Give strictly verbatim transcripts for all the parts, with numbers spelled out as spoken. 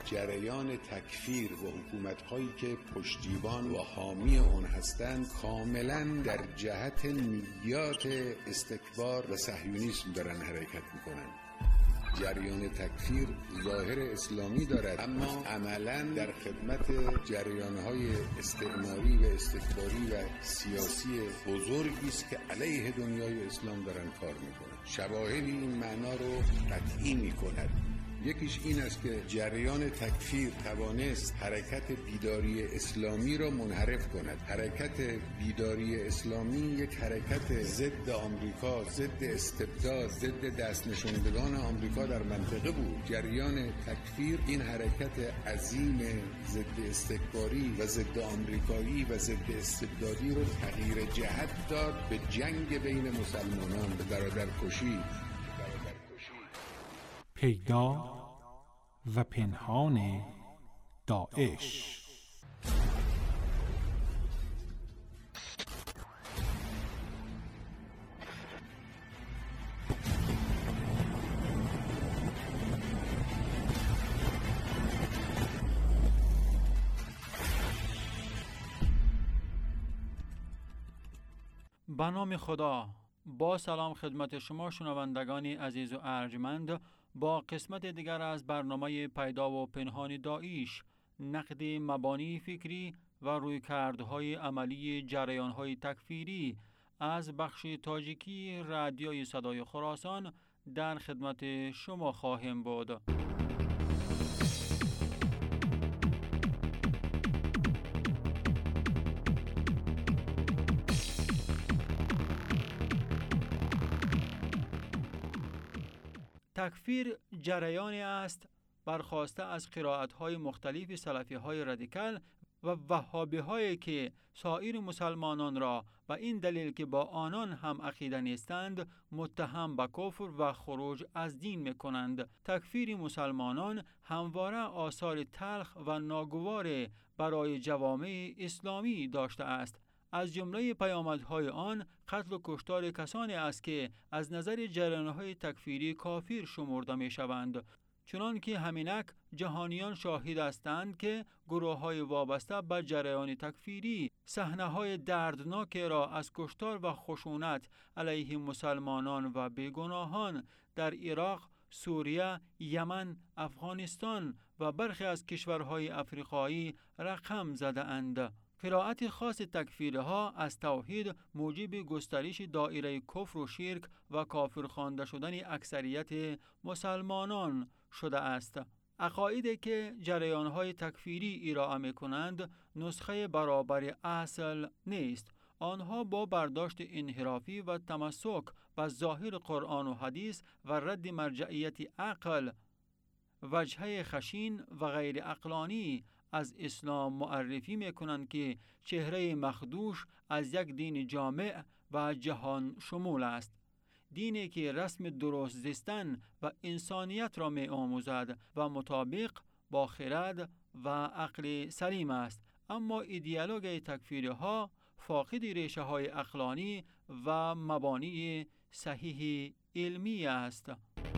جریان تکفیر و حکومت‌هایی که پشتیبان و حامی اون هستند کاملاً در جهت نیات استکبار و صهیونیسم دارن حرکت میکنن. جریان تکفیر ظاهر اسلامی دارد اما عملاً در خدمت جریان‌های استعماری و استکباری و سیاسی بزرگی است که علیه دنیای اسلام دارن کار میکنن. شواهدی این معنا رو قطعی میکند. یکیش این است که جریان تکفیر توانست حرکت بیداری اسلامی را منحرف کند. حرکت بیداری اسلامی یک حرکت ضد آمریکا، ضد استبداد، ضد دست نشاندگان آمریکا در منطقه بود. جریان تکفیر این حرکت عظیم ضد استکباری و ضد آمریکایی و ضد استبدادی رو تغییر جهت داد به جنگ بین مسلمانان، به برادرکشی. پیدا و پنهان داعش. به نام خدا. با سلام خدمت شما شنوندگانی عزیز و ارجمند، با قسمت دیگر از برنامه پیدا و پنهان داعش، نقد مبانی فکری و رویکردهای عملی جریانهای تکفیری از بخش تاجیکی رادیوی صدای خراسان در خدمت شما خواهیم بود. تکفیر جریانی است برخواسته از قرائت‌های مختلف سلفی‌های رادیکال و وهابی‌هایی که سایر مسلمانان را و این دلیل که با آنان هم عقیده نیستند متهم به کفر و خروج از دین می‌کنند. تکفیر مسلمانان همواره آثار تلخ و ناگوار برای جوامع اسلامی داشته است. از جمله پیامدهای آن قتل و کشتار کسانی است که از نظر جریان‌های تکفیری کافر شمرده می‌شوند، چنان که همینک جهانیان شاهد هستند که گروه‌های وابسته به جریان تکفیری صحنه‌های دردناک را از کشتار و خشونت علیه مسلمانان و بیگناهان در عراق، سوریه، یمن، افغانستان و برخی از کشورهای افریقایی رقم زده اند. قرائت خاص تکفیرها از توحید موجب گسترش دایره کفر و شرک و کافر خوانده شدن اکثریت مسلمانان شده است. عقایدی که جریان‌های تکفیری ارائه می‌کنند نسخه برابر اصل نیست. آنها با برداشت انحرافی و تمسک به ظاهر قرآن و حدیث و رد مرجعیت عقل، وجهه خشین و غیر عقلانی از اسلام معرفی میکنند که چهره مخدوش از یک دین جامع و جهان شمول است. دینی که رسم درست زیستن و انسانیت را می آموزد و مطابق با خرد و عقل سلیم است. اما ایدئولوژی تکفیری ها فاقد ریشه های عقلانی و مبانی صحیح علمی است.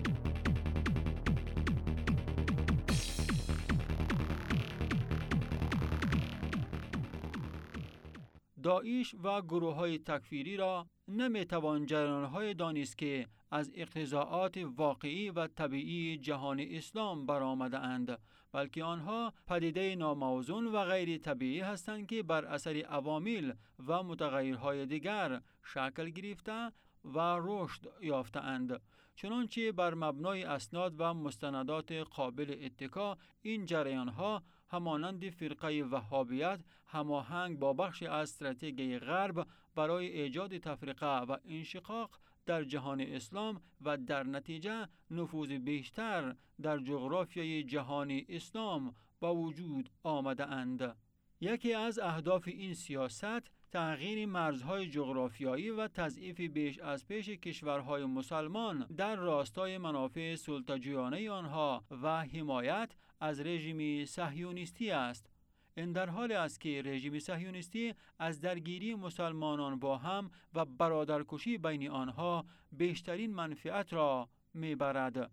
داعش و گروه‌های تکفیری را نمی‌توان جریان‌های دانست که از اقتضاعات واقعی و طبیعی جهان اسلام برآمده اند، بلکه آنها پدیده ناموزون و غیر طبیعی هستند که بر اثر عوامل و متغیرهای دیگر شکل گرفته و رشد یافته اند. چنانچه بر مبنای اسناد و مستندات قابل اتکا این جریان‌ها همانند فرقه وهابیت هماهنگ با بخش از استراتژی غرب برای ایجاد تفرقه و انشقاق در جهان اسلام و در نتیجه نفوذ بیشتر در جغرافیای جهان اسلام با وجود آمده اند. یکی از اهداف این سیاست تغییر مرزهای جغرافیایی و تضعیف بیش از پیش کشورهای مسلمان در راستای منافع سلطه‌جویانه آنها و حمایت از رژیم صهیونیستی است. این در حالی است که رژیم صهیونیستی از درگیری مسلمانان با هم و برادرکشی بین آنها بیشترین منفعت را میبرد.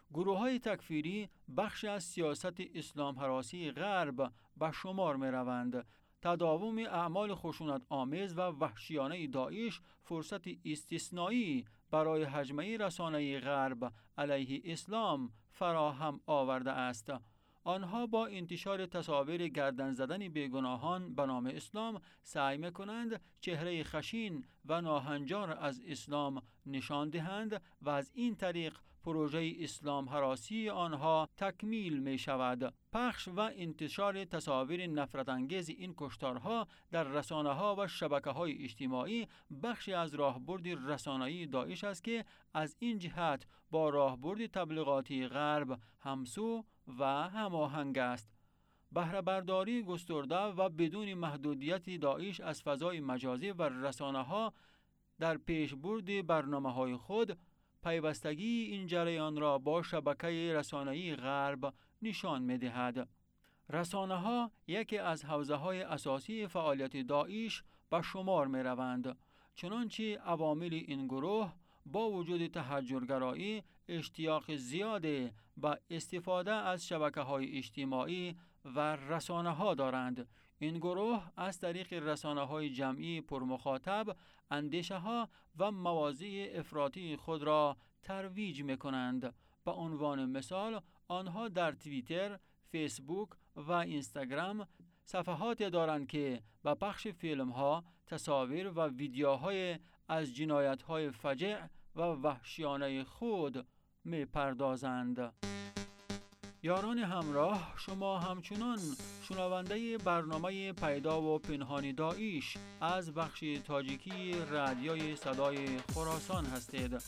گروه‌های تکفیری بخش از سیاست اسلام هراسی غرب به شمار می‌روند. تداوم اعمال خشونت آمیز و وحشیانه داعش فرصت استثنایی برای هجمه رسانه‌ای غرب علیه اسلام فراهم آورده است. آنها با انتشار تصاویر گردن زدن بیگناهان به نام اسلام سعی می‌کنند چهره خشین و ناهنجار از اسلام نشان دهند و از این طریق پروژه اسلام هراسی آنها تکمیل می شود. پخش و انتشار تصاویر نفرت انگیز این کشتارها در رسانه‌ها و شبکه‌های اجتماعی بخشی از راهبرد رسانه‌ای داعش است که از این جهت با راهبرد تبلیغاتی غرب همسو و هماهنگ است. بهره برداری گسترده و بدون محدودیت داعش از فضای مجازی و رسانه‌ها در پیشبرد برنامه‌های خود پیوستگی این جریان را با شبکه رسانه‌ای غرب نشان می‌دهد. رسانه‌ها یکی از حوزه‌های اساسی فعالیت داعش به شمار می‌روند، چنانچه عوامل این گروه با وجود تحجرگرایی اشتیاق زیاد به استفاده از شبکه‌های اجتماعی و رسانه‌ها دارند. این گروه از طریق رسانه‌های جمعی پرمخاطب اندیشه‌ها و مواضع افراطی خود را ترویج می‌کنند. به عنوان مثال آنها در توییتر، فیسبوک و اینستاگرام صفحاتی دارند که به پخش فیلم‌ها، تصاویر و ویدیوهای از جنایت‌های فجیع و وحشیانه خود می‌پردازند. یاران همراه، شما همچنان شنونده برنامه پیدا و پنهان داعش از بخش تاجیکی رادیوی صدای خراسان هستید.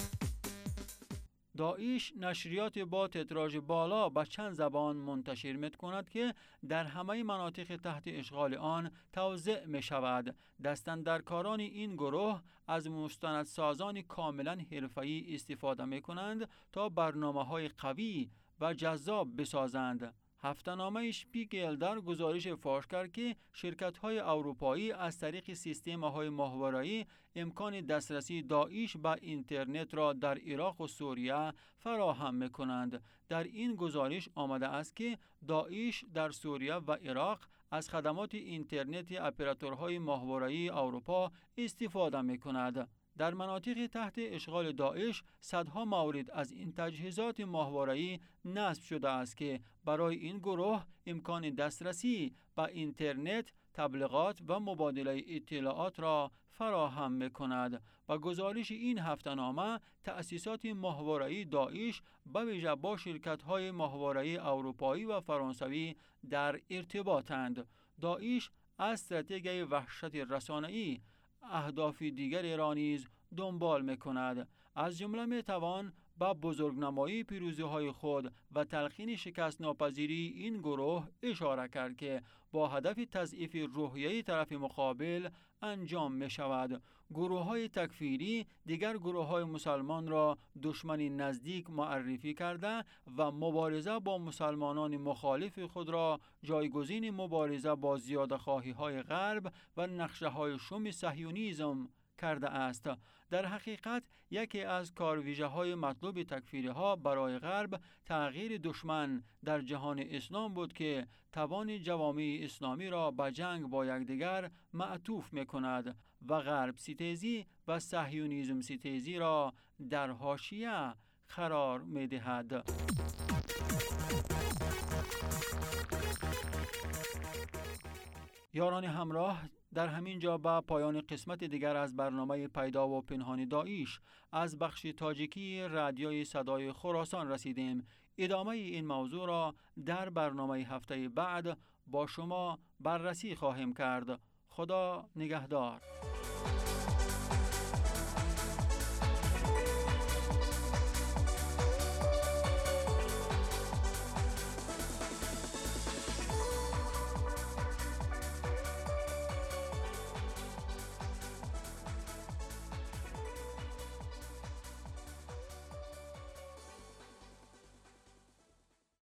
داعش نشریات با تتراژ بالا به چند زبان منتشر می کند که در همه مناطق تحت اشغال آن توزیع می شود. دستاندرکاران این گروه از مستندسازان کاملا حرفه‌ای استفاده می کنند تا برنامه‌های قوی و جذاب بسازند. هفته‌نامه شپیگل در گزارش فاش کرد که شرکت‌های اروپایی از طریق سیستم‌های ماهواره‌ای امکان دسترسی داعش به اینترنت را در عراق و سوریه فراهم می‌کنند. در این گزارش آمده است که داعش در سوریه و عراق از خدمات اینترنت اپراتورهای ماهواره‌ای اروپا استفاده می‌کند. در مناطق تحت اشغال داعش صدها مورد از این تجهیزات ماهواره‌ای نصب شده است که برای این گروه امکان دسترسی به اینترنت، تبلیغات و مبادله اطلاعات را فراهم می‌کند. با گزارش این هفته‌نامه، تأسیسات ماهواره‌ای داعش به ویژه با شرکت‌های ماهواره‌ای اروپایی و فرانسوی در ارتباطند. داعش از استراتژی وحشت رسانه‌ای اهداف دیگری را نیز دنبال می‌کند. از جمله می‌توان با بزرگنمایی پیروزی‌های خود و تلقین شکست ناپذیری این گروه اشاره کرد که با هدف تضعیف روحیه طرف مقابل انجام می‌شود. گروه‌های تکفیری دیگر گروه‌های مسلمان را دشمنی نزدیک معرفی کرده و مبارزه با مسلمانان مخالف خود را جایگزین مبارزه با زیاده‌خواهی‌های غرب و نقشه‌های شوم صهیونیسم کرده است. در حقیقت یکی از کارویژه‌های مطلوب تکفیری‌ها برای غرب تغییر دشمن در جهان اسلام بود که توان جوامع اسلامی را به جنگ با یکدیگر معطوف می‌کند و غرب ستیزی و صهیونیسم ستیزی را در حاشیه قرار می‌دهد. یاران همراه، در همین جا به پایان قسمت دیگر از برنامه پیدا و پنهان داعش از بخش تاجیکی رادیوی صدای خراسان رسیدیم. ادامه این موضوع را در برنامه هفته بعد با شما بررسی خواهیم کرد. خدا نگهدار.